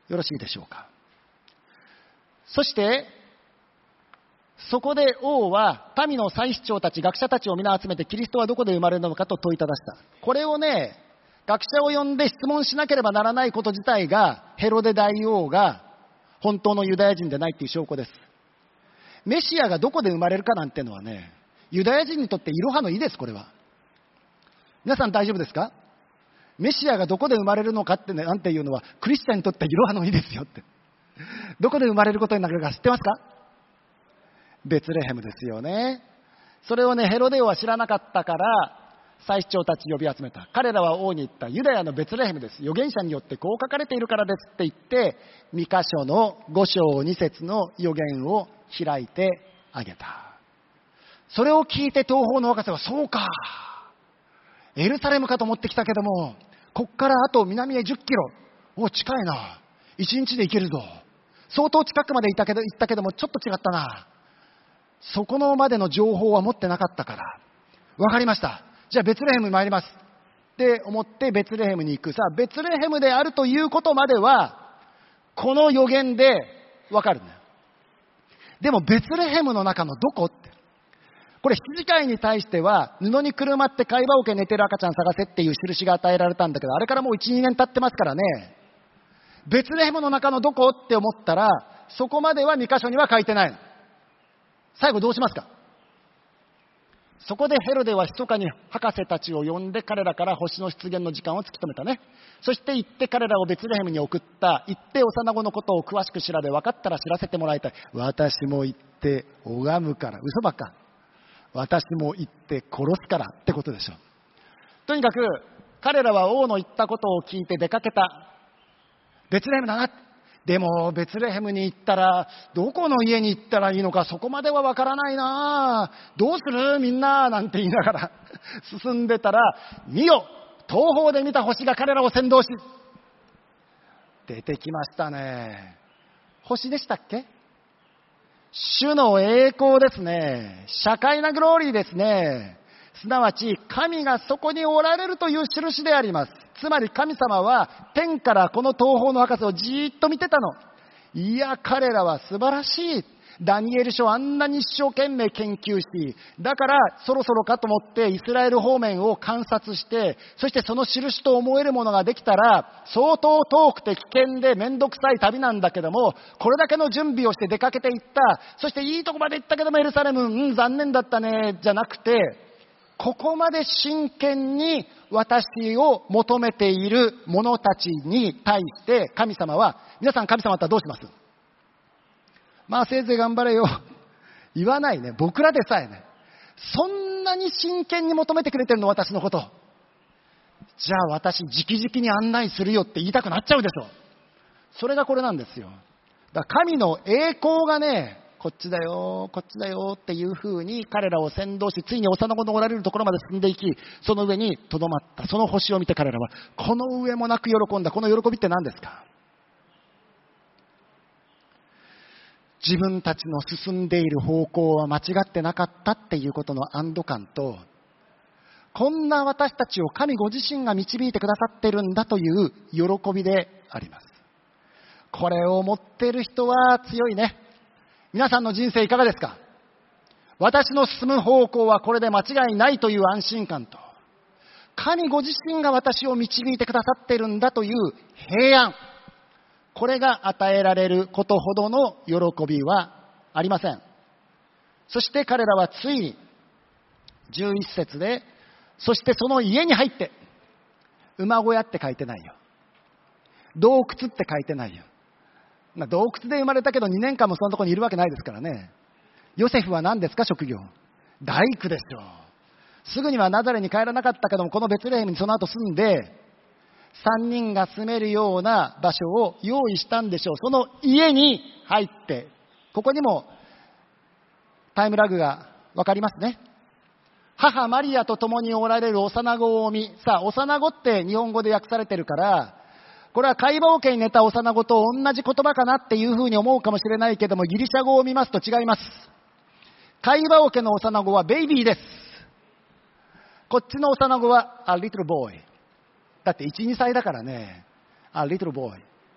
よろしいでしょうか。そしてそこで王は民の祭司長たち、学者たちを皆集めて、キリストはどこで生まれるのかと問いただした。これをね、学者を呼んで質問しなければならないこと自体が、ヘロデ大王が本当のユダヤ人でないっていう証拠です。メシアがどこで生まれるかなんてのはね、ユダヤ人にとっていろはの意です。これは皆さん大丈夫ですか？メシアがどこで生まれるのかってね、なんていうのはクリスチャンにとっていろはの意ですよって。どこで生まれることになるか知ってますか？ベツレヘムですよね。それをね、ヘロデ王は知らなかったから祭司長たち呼び集めた。彼らは王に言った。ユダヤのベツレヘムです。預言者によってこう書かれているからですって言って、ミカ書の5章2節の預言を開いてあげた。それを聞いて東方の博士は、そうか、エルサレムかと思ってきたけども、こっからあと南へ10キロ、お、近いな、1日で行けるぞ、相当近くまで行ったけどもちょっと違ったな、そこのまでの情報は持ってなかったから、わかりました、じゃあベツレヘムに参りますって思ってベツレヘムに行く。さあベツレヘムであるということまではこの予言でわかるんだよ。でもベツレヘムの中のどこって、これ羊飼いに対しては布にくるまって貝羽桶寝てる赤ちゃん探せっていう印が与えられたんだけど、あれからもう 1,2 年経ってますからね。ベツレヘムの中のどこって思ったら、そこまでは2箇所には書いてないの。最後どうしますか？そこでヘロデは密かに博士たちを呼んで彼らから星の出現の時間を突き止めたね。そして行って彼らをベツレヘムに送った。行って幼子のことを詳しく調べ、分かったら知らせてもらいたい。私も行って拝むから、嘘ばっか、私も行って殺すからってことでしょ。とにかく彼らは王の言ったことを聞いて出かけた。ベツレヘムだな。でもベツレヘムに行ったらどこの家に行ったらいいのかそこまではわからないな、どうするみんななんて言いながら進んでたら、見よ、東方で見た星が彼らを先導し、出てきましたね。星でしたっけ？主の栄光ですね。社会なグローリーですね。すなわち神がそこにおられるという印であります。つまり神様は天からこの東方の博士をじーっと見てたの。いや、彼らは素晴らしい。ダニエル書あんなに一生懸命研究し、だからそろそろかと思ってイスラエル方面を観察して、そしてその印と思えるものができたら、相当遠くて危険でめんどくさい旅なんだけども、これだけの準備をして出かけていった。そしていいとこまで行ったけどもエルサレム、残念だったねじゃなくて、ここまで真剣に私を求めている者たちに対して神様は、皆さん神様だったらどうします？まあせいぜい頑張れよ言わないね。僕らでさえね、そんなに真剣に求めてくれてるの私のこと、じゃあ私直々に案内するよって言いたくなっちゃうでしょ。それがこれなんですよ。だから神の栄光がね、こっちだよこっちだよっていう風に彼らを先導し、ついに幼子のおられるところまで進んでいき、その上にとどまった。その星を見て彼らはこの上もなく喜んだ。この喜びって何ですか？自分たちの進んでいる方向は間違ってなかったっていうことの安堵感と、こんな私たちを神ご自身が導いてくださってるんだという喜びであります。これを持っている人は強いね。皆さんの人生いかがですか？私の進む方向はこれで間違いないという安心感と、神ご自身が私を導いてくださっているんだという平安、これが与えられることほどの喜びはありません。そして彼らはついに11節で、そしてその家に入って、馬小屋って書いてないよ、洞窟って書いてないよ。洞窟で生まれたけど2年間もそのところにいるわけないですからね。ヨセフは何ですか？職業大工でしょう。すぐにはナザレに帰らなかったけども、このベツレヘムにその後住んで3人が住めるような場所を用意したんでしょう。その家に入って、ここにもタイムラグが分かりますね。母マリアと共におられる幼子を見、さあ幼子って日本語で訳されてるから、これは貝羽桶に寝た幼子と同じ言葉かなっていうふうに思うかもしれないけども、ギリシャ語を見ますと違います。貝羽桶の幼子はベイビーです。こっちの幼子はa little boy。だって 1,2 歳だからね。a little boy。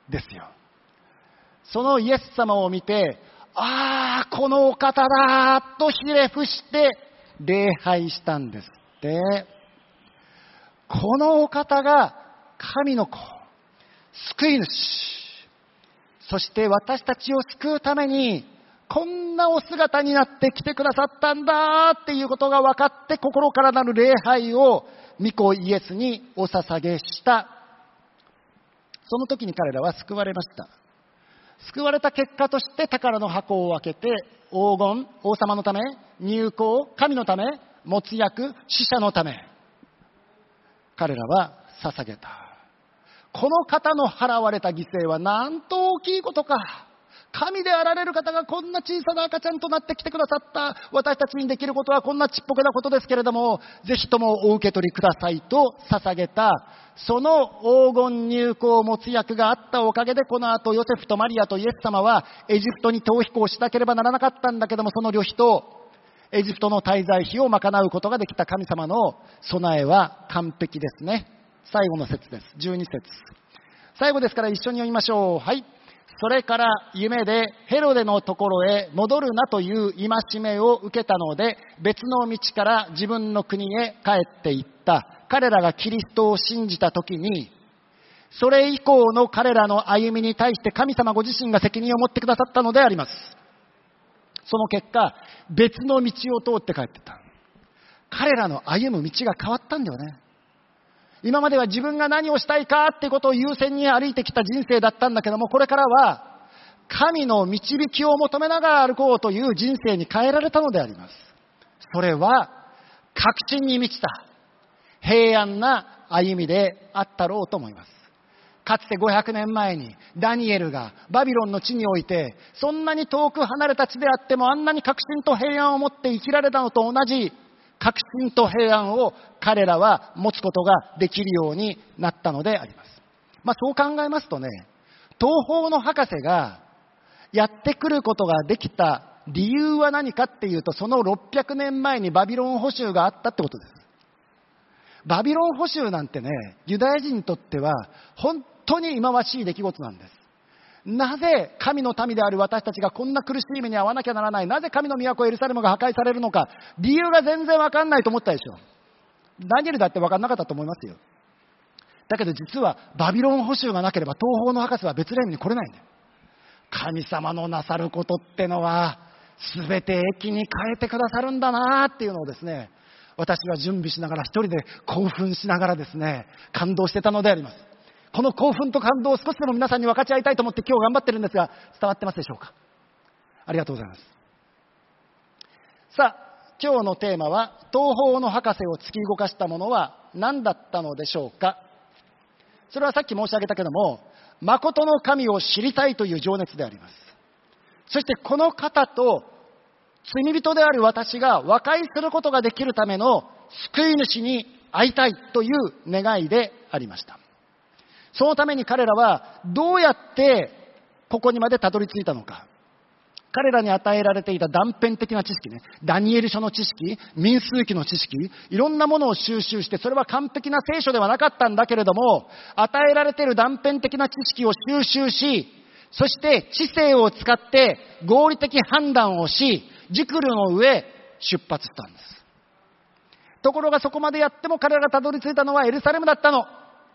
ですよ。そのイエス様を見て、ああ、このお方だとひれ伏して礼拝したんですって。このお方が神の子、救い主、そして私たちを救うためにこんなお姿になって来てくださったんだっていうことが分かって、心からなる礼拝を御子イエスにお捧げした。その時に彼らは救われました。救われた結果として宝の箱を開けて、黄金、王様のため、入香、神のため、没薬、死者のため、彼らは捧げた。この方の払われた犠牲はなんと大きいことか。神であられる方がこんな小さな赤ちゃんとなってきてくださった。私たちにできることはこんなちっぽけなことですけれども、ぜひともお受け取りくださいと捧げた。その黄金入香没薬があったおかげで、この後ヨセフとマリアとイエス様はエジプトに逃避行しなければならなかったんだけども、その旅費とエジプトの滞在費を賄うことができた神様の備えは完璧ですね。最後の節です。12節。最後ですから一緒に読みましょう。はい。それから夢でヘロデのところへ戻るなという戒めを受けたので、別の道から自分の国へ帰っていった。彼らがキリストを信じたときに、それ以降の彼らの歩みに対して神様ご自身が責任を持ってくださったのであります。その結果、別の道を通って帰っていった。彼らの歩む道が変わったんだよね。今までは自分が何をしたいかっていうことを優先に歩いてきた人生だったんだけども、これからは神の導きを求めながら歩こうという人生に変えられたのであります。それは確信に満ちた平安な歩みであったろうと思います。かつて500年前にダニエルがバビロンの地において、そんなに遠く離れた地であってもあんなに確信と平安を持って生きられたのと同じ確信と平安を彼らは持つことができるようになったのであります。そう考えますとね、東方の博士がやってくることができた理由は何かっていうと、その600年前にバビロン捕囚があったってことです。バビロン捕囚なんてね、ユダヤ人にとっては本当に忌まわしい出来事なんです。なぜ神の民である私たちがこんな苦しい目に遭わなきゃならない。なぜ神の都エルサレムが破壊されるのか。理由が全然わかんないと思ったでしょ。ダニエルだってわかんなかったと思いますよ。だけど実はバビロン捕囚がなければ東方の博士はベツレヘムに来れないんだよ。神様のなさることってのは全て益に変えてくださるんだなっていうのをですね、私は準備しながら一人で興奮しながらですね、感動してたのであります。この興奮と感動を少しでも皆さんに分かち合いたいと思って今日頑張ってるんですが、伝わってますでしょうか。ありがとうございます。さあ、今日のテーマは東方の博士を突き動かしたものは何だったのでしょうか。それはさっき申し上げたけども、誠の神を知りたいという情熱であります。そしてこの方と罪人である私が和解することができるための救い主に会いたいという願いでありました。そのために彼らはどうやってここにまでたどり着いたのか。彼らに与えられていた断片的な知識ね、ダニエル書の知識、民数記の知識、いろんなものを収集して、それは完璧な聖書ではなかったんだけれども、与えられている断片的な知識を収集し、そして知性を使って合理的判断をし、熟慮の上出発したんです。ところがそこまでやっても彼らがたどり着いたのはエルサレムだったの。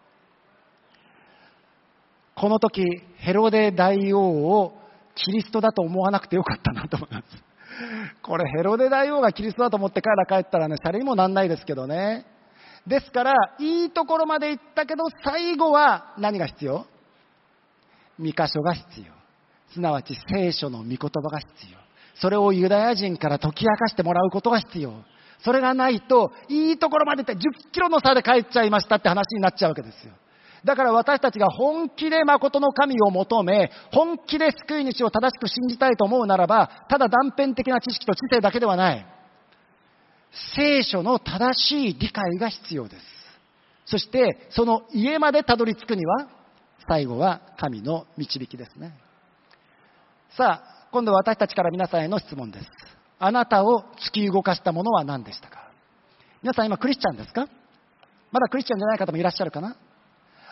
この時ヘロデ大王をキリストだと思わなくてよかったなと思います。これヘロデ大王がキリストだと思って彼ら帰ったらね、シャレにもなんないですけどね。ですからいいところまで行ったけど、最後は何が必要？御箇所が必要。すなわち聖書の御言葉が必要。それをユダヤ人から解き明かしてもらうことが必要。それがないといいところまで行って10キロの差で帰っちゃいましたって話になっちゃうわけですよ。だから私たちが本気で誠の神を求め、本気で救い主を正しく信じたいと思うならば、ただ断片的な知識と知性だけではない。聖書の正しい理解が必要です。そしてその家までたどり着くには、最後は神の導きですね。さあ、今度は私たちから皆さんへの質問です。あなたを突き動かしたものは何でしたか？皆さん今クリスチャンですか？まだクリスチャンじゃない方もいらっしゃるかな？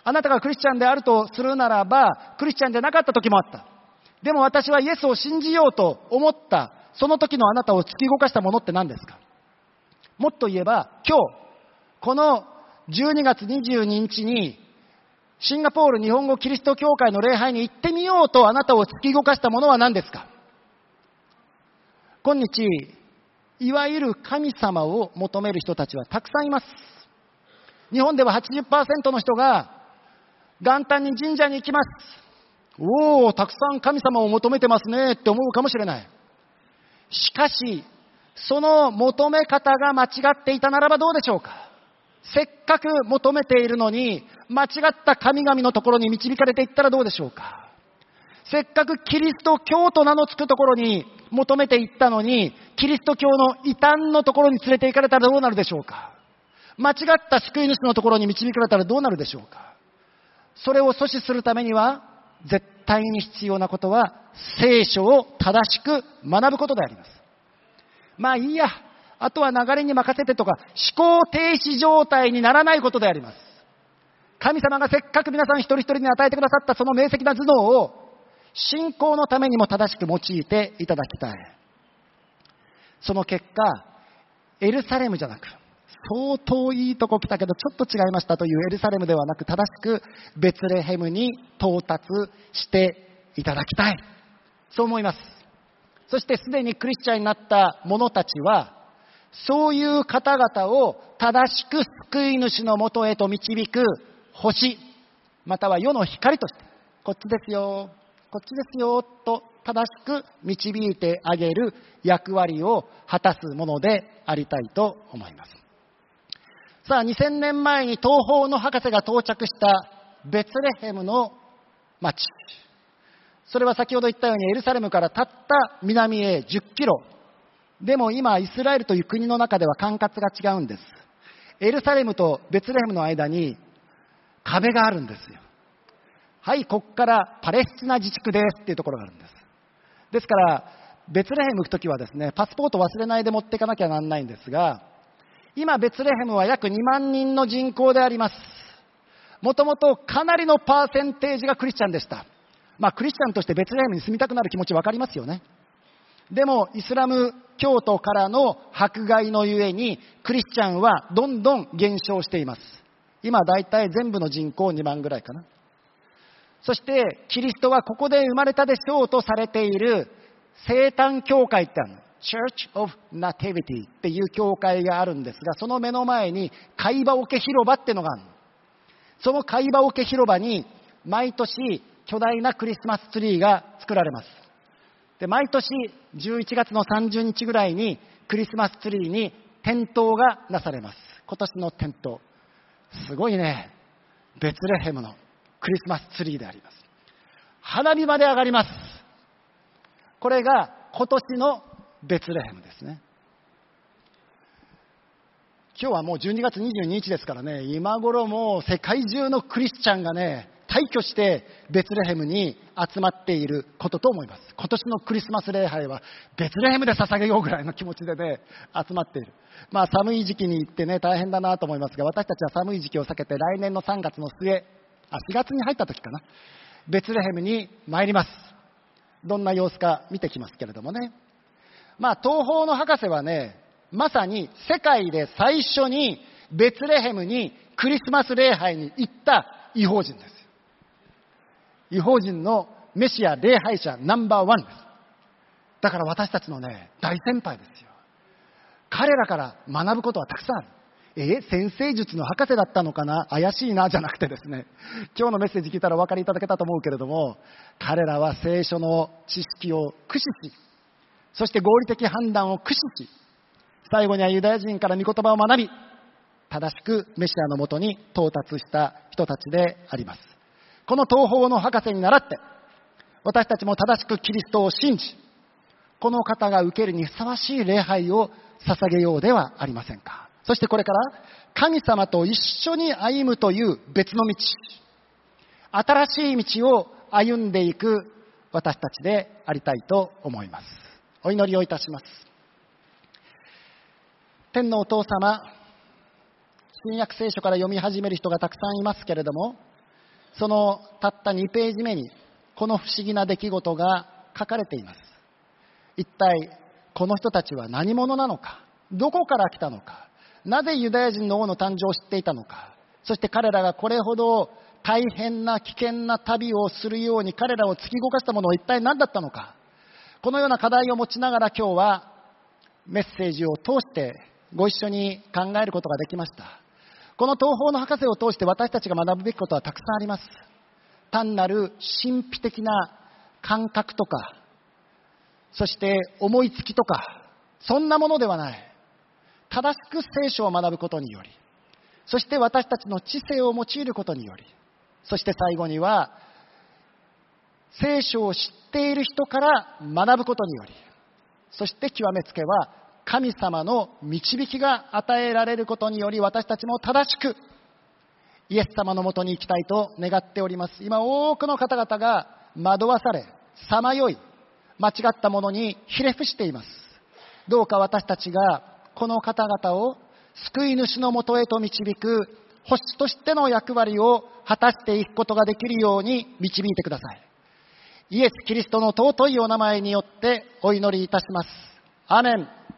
あなたがクリスチャンであるとするならば、クリスチャンじゃなかった時もあった。でも私はイエスを信じようと思った、その時のあなたを突き動かしたものって何ですか？もっと言えば、今日、この12月22日に、シンガポール日本語キリスト教会の礼拝に行ってみようとあなたを突き動かしたものは何ですか？今日、いわゆる神様を求める人たちはたくさんいます。日本では 80% の人が元旦に神社に行きます。おお、たくさん神様を求めてますねって思うかもしれない。しかし、その求め方が間違っていたならばどうでしょうか？せっかく求めているのに、間違った神々のところに導かれていったらどうでしょうか？せっかくキリスト教と名の付くところに求めていったのに、キリスト教の異端のところに連れて行かれたらどうなるでしょうか？間違った救い主のところに導かれたらどうなるでしょうか？それを阻止するためには、絶対に必要なことは、聖書を正しく学ぶことであります。まあいいや、あとは流れに任せてとか、思考停止状態にならないことであります。神様がせっかく皆さん一人一人に与えてくださったその明晰な頭脳を、信仰のためにも正しく用いていただきたい。その結果、エルサレムじゃなく、相当いいとこ来たけどちょっと違いましたというエルサレムではなく、正しくベツレヘムに到達していただきたい。そう思います。そしてすでにクリスチャンになった者たちは、そういう方々を正しく救い主のもとへと導く星、または世の光として、こっちですよ、こっちですよと正しく導いてあげる役割を果たすものでありたいと思います。さあ、2000年前に東方の博士が到着したベツレヘムの町。それは先ほど言ったようにエルサレムからたった南へ10キロ。でも今イスラエルという国の中では管轄が違うんです。エルサレムとベツレヘムの間に壁があるんですよ。はい、ここからパレスチナ自治区ですっていうところがあるんです。ですからベツレヘム行くときはですね、パスポート忘れないで持っていかなきゃなんないんですが、今ベツレヘムは約2万人の人口であります。もともとかなりのパーセンテージがクリスチャンでした。まあクリスチャンとしてベツレヘムに住みたくなる気持ちわかりますよね。でもイスラム教徒からの迫害のゆえにクリスチャンはどんどん減少しています。今だいたい全部の人口2万ぐらいかな。そしてキリストはここで生まれたでしょうとされている生誕教会ってあるの。Church of Nativity っていう教会があるんですが、その目の前に貝羽桶広場っていうのがあるの。その貝羽桶広場に毎年巨大なクリスマスツリーが作られます。で、毎年11月の30日ぐらいにクリスマスツリーに点灯がなされます。今年の点灯。すごいね。ベツレヘムのクリスマスツリーであります。花火まで上がります。これが今年のベツレヘムですね。今日はもう12月22日ですからね、今頃もう世界中のクリスチャンがね、大挙してベツレヘムに集まっていることと思います。今年のクリスマス礼拝はベツレヘムで捧げようぐらいの気持ちでね、集まっている。まあ寒い時期に行ってね、大変だなと思いますが、私たちは寒い時期を避けて来年の3月の末、4月に入った時かな、ベツレヘムに参ります。どんな様子か見てきますけれどもね。まあ東方の博士はね、まさに世界で最初にベツレヘムにクリスマス礼拝に行った異邦人です。異邦人のメシア礼拝者ナンバーワンです。だから私たちのね、大先輩ですよ。彼らから学ぶことはたくさんある。先生術の博士だったのかな、怪しいなじゃなくてですね、今日のメッセージ聞いたらお分かりいただけたと思うけれども、彼らは聖書の知識を駆使し、そして合理的判断を駆使し、最後にはユダヤ人から御言葉を学び、正しくメシアのもとに到達した人たちであります。この東方の博士に倣って、私たちも正しくキリストを信じ、この方が受けるにふさわしい礼拝を捧げようではありませんか。そしてこれから神様と一緒に歩むという別の道、新しい道を歩んでいく私たちでありたいと思います。お祈りをいたします。天のお父様、新約聖書から読み始める人がたくさんいますけれども、 そのたった2ページ目にこの不思議な出来事が書かれています。一体この人たちは何者なのか、どこから来たのか、なぜユダヤ人の王の誕生を知っていたのか、そして彼らがこれほど大変な危険な旅をするように彼らを突き動かしたものは一体何だったのか、このような課題を持ちながら今日はメッセージを通してご一緒に考えることができました。この東方の博士を通して私たちが学ぶべきことはたくさんあります。単なる神秘的な感覚とか、そして思いつきとか、そんなものではない。正しく聖書を学ぶことにより、そして私たちの知性を用いることにより、そして最後には聖書を知っている人から学ぶことにより、そして極めつけは神様の導きが与えられることにより、私たちも正しくイエス様のもとに行きたいと願っております。今多くの方々が惑わされ、さまよい、間違ったものにひれ伏しています。どうか私たちがこの方々を救い主のもとへと導く星としての役割を果たしていくことができるように導いてください。イエス・キリストの尊いお名前によってお祈りいたします。アーメン。